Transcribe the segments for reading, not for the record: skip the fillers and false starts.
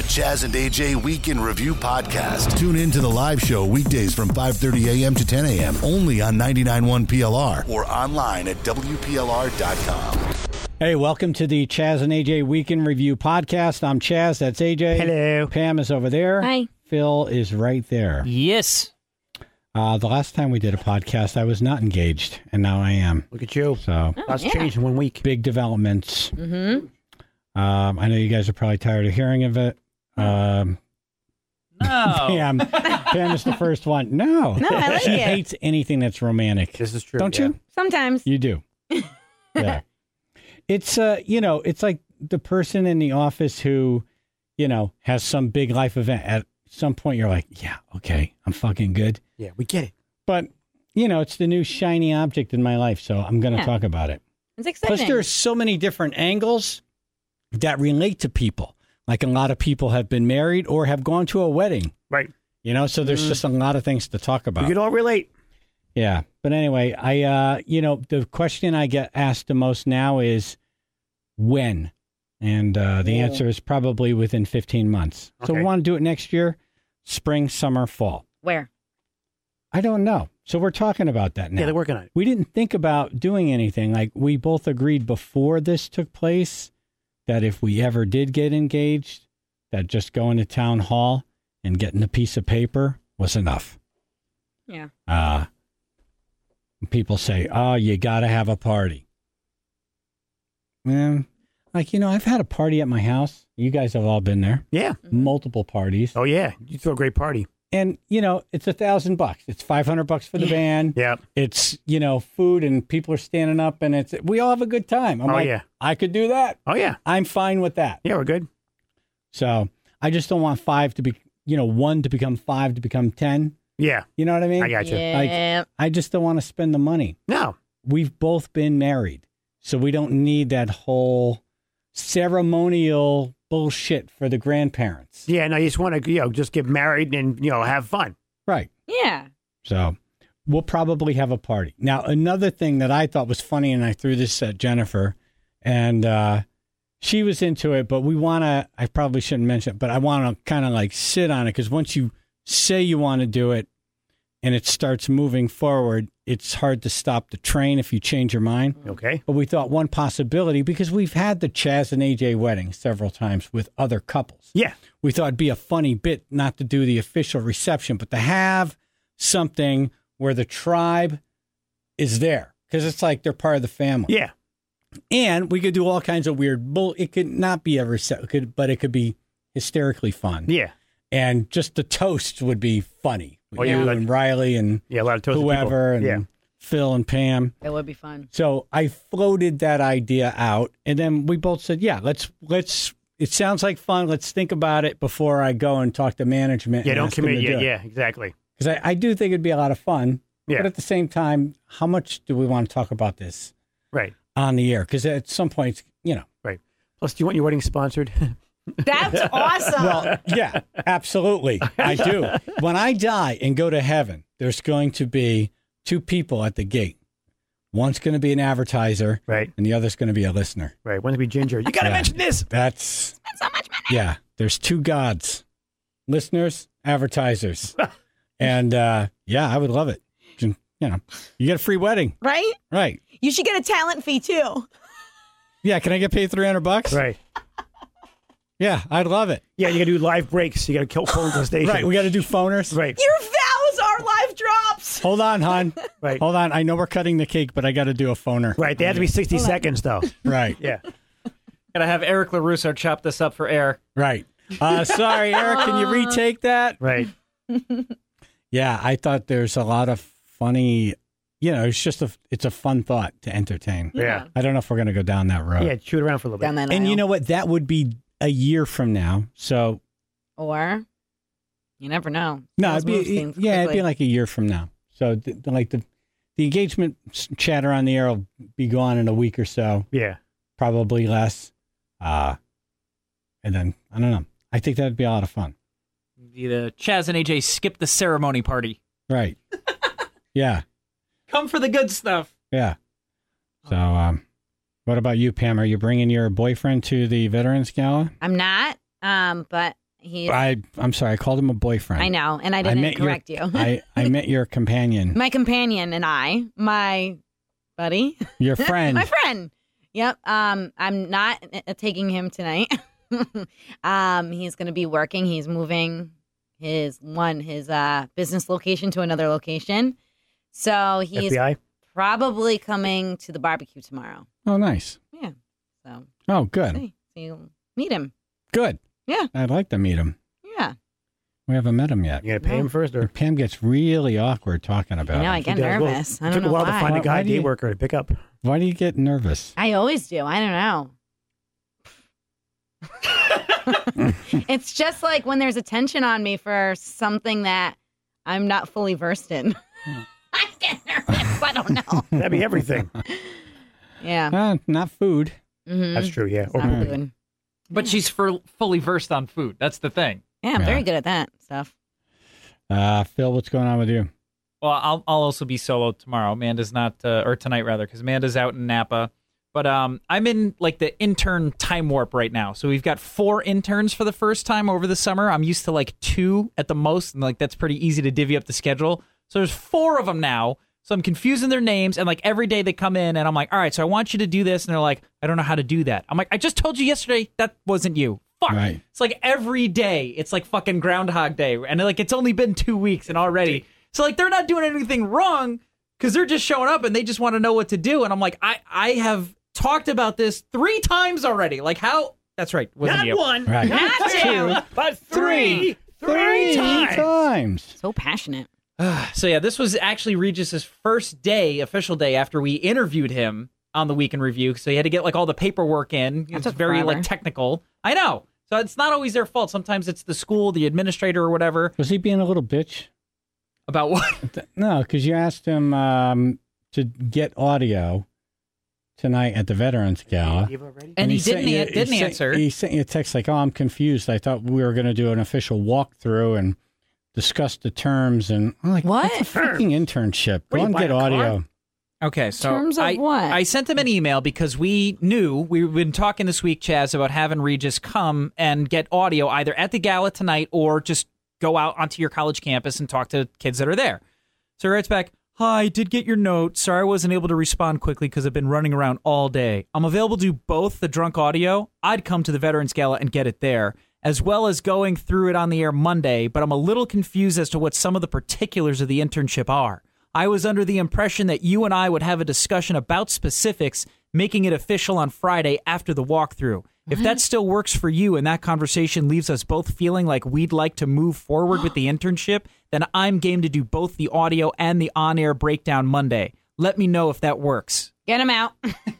the Chaz and AJ Weekend Review Podcast. Tune in to the live show weekdays from 5:30 a.m. to 10 a.m. only on 99.1 PLR or online at WPLR.com. Hey, welcome to the Chaz and AJ Weekend Review Podcast. I'm Chaz, that's AJ. Hello. Pam is over there. Hi. Phil is right there. Yes. The last time we did a podcast, I was not engaged, and now I am. Look at you. So, Lots changed in 1 week. big developments. Mm-hmm. I know you guys are probably tired of hearing of it. No. Pam is the first one. No, I like she it. hates anything that's romantic. This is true. Don't yeah. you? Sometimes. You do. Yeah. It's it's like the person in the office who, has some big life event. At some point you're like, yeah, okay, I'm fucking good. Yeah, we get it. But, it's the new shiny object in my life, so I'm going to talk about it. It's exciting. Plus there's so many different angles that relate to people. Like a lot of people have been married or have gone to a wedding. Right. So there's just a lot of things to talk about. We could all relate. Yeah. But anyway, the question I get asked the most now is when? And the answer is probably within 15 months. So we Okay. want to do it next year, spring, summer, fall. Where? I don't know. So we're talking about that now. Yeah, they're working on it. We didn't think about doing anything. Like we both agreed before this took place that if we ever did get engaged, that just going to town hall and getting a piece of paper was enough. Yeah. People say, oh, you got to have a party. I've had a party at my house. You guys have all been there. Yeah. Multiple parties. Oh, yeah. You throw a great party. And, it's $1,000. It's $500 for the band. Yeah. It's, food and people are standing up and we all have a good time. I'm Oh, like, yeah. I could do that. Oh, yeah. I'm fine with that. Yeah, we're good. So I just don't want 5 to be, 1 to become 5 to become 10. Yeah. You know what I mean? I got you. Yeah. I just don't want to spend the money. No. We've both been married, so we don't need that whole ceremonial bullshit for the grandparents. Yeah, no, you just want to, just get married and, have fun. Right. Yeah. So we'll probably have a party. Now, another thing that I thought was funny, and I threw this at Jennifer, and she was into it, but I probably shouldn't mention it, but I want to kind of like sit on it, because once you say you want to do it and it starts moving forward, it's hard to stop the train if you change your mind. Okay. But we thought one possibility, because we've had the Chaz and AJ wedding several times with other couples. Yeah. We thought it'd be a funny bit not to do the official reception, but to have something where the tribe is there, because it's like they're part of the family. Yeah. And we could do all kinds of weird it could not be a reception, but it could be hysterically fun. Yeah. And just the toast would be funny. Oh, yeah. You and Riley and Yeah, a lot of toasted whoever people. and Phil and Pam. It would be fun. So I floated that idea out, and then we both said, yeah, let's it sounds like fun. Let's think about it before I go and talk to management. Yeah, and don't ask them commit to do yet. it. Yeah, exactly. Because I do think it'd be a lot of fun. Yeah. But at the same time, how much do we want to talk about this Right. on the air? Because at some point, Right. Plus, do you want your wedding sponsored? That's awesome. Well, yeah, absolutely. I do. When I die and go to heaven, there's going to be 2 people at the gate. One's going to be an advertiser, Right. and the other's going to be a listener. Right. Want to be ginger. You got to Yeah. mention this. That's so much money. yeah. There's 2 gods: listeners, advertisers, and I would love it. You get a free wedding, Right? right? You should get a talent fee too. Yeah, can I get paid $300? Right. Yeah, I'd love it. Yeah, you got to do live breaks. You got to kill phones on station. Right, we got to do phoners. Right. Your vows are live drops. Hold on, hon. Right. Hold on. I know we're cutting the cake, but I got to do a phoner. Right. They have to be 60 seconds, though. Right. Yeah. Gotta have Eric LaRusso chop this up for air. Right. Sorry, Eric. Can you retake that? Right. Yeah, I thought there's a lot of funny. It's a fun thought to entertain. Yeah. I don't know if we're going to go down that road. Yeah, shoot around for a little bit. Down that And aisle. you know what? That would be a year from now. So Or you never know. no, Those move it'd things be quickly. like a year from now. So the engagement chatter on the air will be gone in a week or so, Yeah. probably less. And then I don't know. I think that'd be a lot of fun. The Chaz and AJ skip the ceremony party. Right. Yeah. Come for the good stuff. Yeah. So, what about you, Pam? Are you bringing your boyfriend to the Veterans Gala? I'm not. But I'm sorry. I called him a boyfriend. I know, and I didn't correct you. I meant your companion. My companion and my buddy. Your friend. My friend. Yep. I'm not taking him tonight. He's going to be working. He's moving his business location to another location. So he's FBI? probably coming to the barbecue tomorrow. Oh, nice. Yeah. So. Oh, good. So you'll meet him. Good. Yeah. I'd like to meet him. Yeah. We haven't met him yet. You got to pay him first? Or? Pam gets really awkward talking about I know. it. I get He does. Well, nervous. I it don't took know a while why. to find a Why guy do day you- worker to pick up. Why do you get nervous? I always do. I don't know. It's just like when there's attention on me for something that I'm not fully versed in. I get nervous. I don't know. That'd be everything. Yeah. Not food. Mm-hmm. That's true, yeah. It's not Okay. food. But she's fully versed on food. That's the thing. Yeah, I'm Yeah. very good at that stuff. Phil, what's going on with you? Well, I'll also be solo tomorrow. Amanda's not, or tonight rather, because Amanda's out in Napa. But I'm in like the intern time warp right now. So we've got 4 interns for the first time over the summer. I'm used to like 2 at the most, and like that's pretty easy to divvy up the schedule. So there's 4 of them now. So I'm confusing their names, and like every day they come in, and I'm like, all right, so I want you to do this, and they're like, I don't know how to do that. I'm like, I just told you yesterday that wasn't you. Fuck. Right. It's like every day, it's like fucking Groundhog Day, and like it's only been 2 weeks, and already, so like they're not doing anything wrong because they're just showing up and they just want to know what to do, and I'm like, I have talked about this 3 times already. Like how? That's right, wasn't Not you? one, Right. not 2, but 3. 3 times. So passionate. So yeah, this was actually Regis's first day, official day, after we interviewed him on the Week in Review. So he had to get like all the paperwork in. It's took very forever. like technical. I know. So it's not always their fault. Sometimes it's the school, the administrator, or whatever. Was he being a little bitch? About what? No, because you asked him to get audio tonight at the Veterans Gala. And he sent didn't you- answer. He sent you a text like, oh, I'm confused. I thought we were going to do an official walkthrough and discuss the terms. And I'm like, What? That's a freaking internship. Go What, and you get buy a car? audio. Okay, so Terms of what? I sent him an email because we knew we've been talking this week, Chaz, about having Regis come and get audio either at the gala tonight or just go out onto your college campus and talk to kids that are there. So he writes back, hi, did get your note. Sorry I wasn't able to respond quickly because I've been running around all day. I'm available to do both the drunk audio. I'd come to the Veterans Gala and get it there, as well as going through it on the air Monday, but I'm a little confused as to what some of the particulars of the internship are. I was under the impression that you and I would have a discussion about specifics, making it official on Friday after the walkthrough. If that still works for you and that conversation leaves us both feeling like we'd like to move forward with the internship, then I'm game to do both the audio and the on-air breakdown Monday. Let me know if that works. Get him out.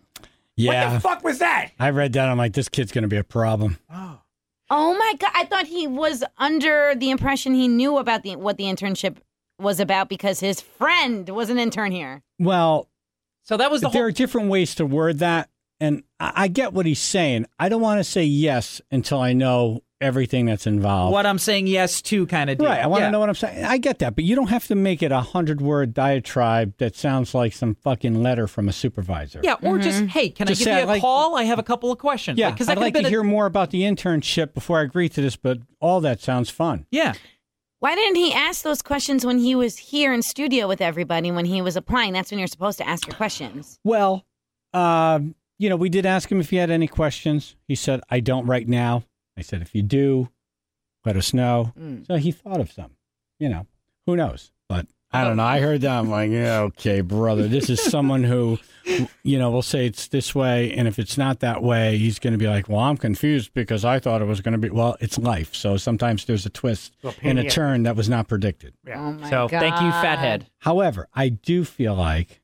Yeah. What the fuck was that? I read that. I'm like, this kid's going to be a problem. Oh my God. I thought he was under the impression he knew about what the internship was about because his friend was an intern here. Well, So that was the there whole... are different ways to word that. And I get what he's saying. I don't want to say yes until I know everything that's involved. What I'm saying yes to kind of deal. Right. I want Yeah. to know what I'm saying. I get that. But you don't have to make it a 100-word diatribe that sounds like some fucking letter from a supervisor. Yeah, or just, hey, can Just I give say, you a like- call? I have a couple of questions. Yeah. Because I'd like to hear more about the internship before I agree to this, but all that sounds fun. Yeah. Why didn't he ask those questions when he was here in studio with everybody when he was applying? That's when you're supposed to ask your questions. Well, we did ask him if he had any questions. He said, I don't right now. I said, if you do, let us know. So he thought of some. Who knows? But I don't know. I heard that. I'm like, yeah, okay, brother. This is someone who, will say it's this way. And if it's not that way, he's going to be like, well, I'm confused because I thought it was going to be. Well, it's life. So sometimes there's a twist and a turn that was not predicted. Yeah. Oh my So God. thank you, fathead. However, I do feel like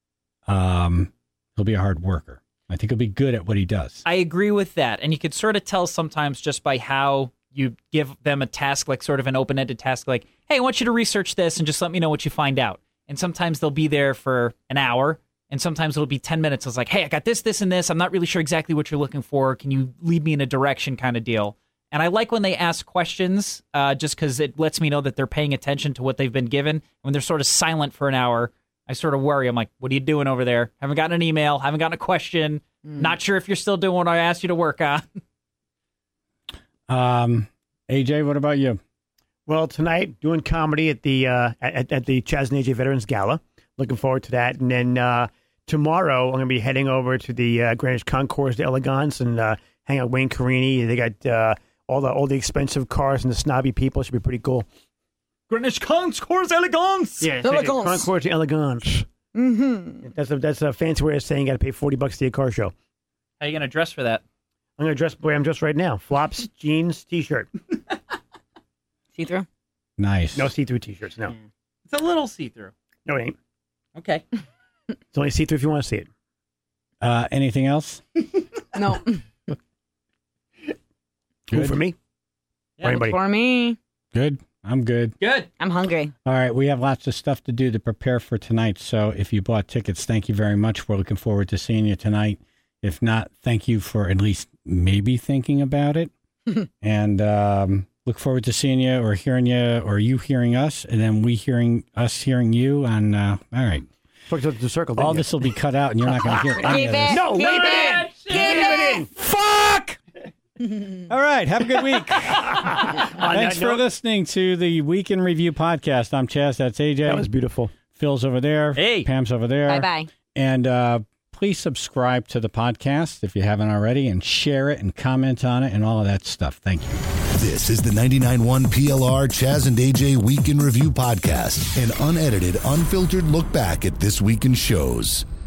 he'll be a hard worker. I think he'll be good at what he does. I agree with that. And you could sort of tell sometimes just by how you give them a task, like sort of an open-ended task, like, hey, I want you to research this and just let me know what you find out. And sometimes they'll be there for an hour, and sometimes it'll be 10 minutes. It's like, hey, I got this, this, and this. I'm not really sure exactly what you're looking for. Can you lead me in a direction kind of deal? And I like when they ask questions just because it lets me know that they're paying attention to what they've been given. When they're sort of silent for an hour, I sort of worry. I'm like, what are you doing over there? Haven't gotten an email, haven't gotten a question. Not sure if you're still doing what I asked you to work on. AJ, what about you? Well, tonight doing comedy at the at the Chaz and AJ Veterans Gala. Looking forward to that. And then tomorrow I'm going to be heading over to the Greenwich Concours d'Elegance and hang out with Wayne Carini. They got all the expensive cars and the snobby people. Should be pretty cool. Greenwich Concours d'Elegance. Yeah, Elegance. Concours d'Elegance. Mm-hmm. That's a fancy way of saying you got to pay $40 to see a car show. How are you going to dress for that? I'm going to dress the way I'm dressed right now. Flops, jeans, T-shirt. See-through? Nice. No see-through T-shirts, no. It's a little see-through. No, it ain't. Okay. It's only see-through if you want to see it. Anything else? No. Good for me? Yeah, Or anybody? For me. Good. I'm good. Good. I'm hungry. All right, we have lots of stuff to do to prepare for tonight. So if you bought tickets, thank you very much. We're looking forward to seeing you tonight. If not, thank you for at least maybe thinking about it. And look forward to seeing you or hearing you or you hearing us, and then we hearing you. And all right, The circle. all this will be cut out, and you're not going to hear any Keep of this. it. No, Keep leave it. it in. Fuck! All right, have a good week. Thanks for listening to the Week in Review podcast. I'm Chaz. That's AJ. That was beautiful. Phil's over there. Hey. Pam's over there. Bye-bye. And please subscribe to the podcast if you haven't already, and share it and comment on it and all of that stuff. Thank you. This is the 99.1 PLR Chaz and AJ Week in Review podcast, an unedited, unfiltered look back at this week in shows.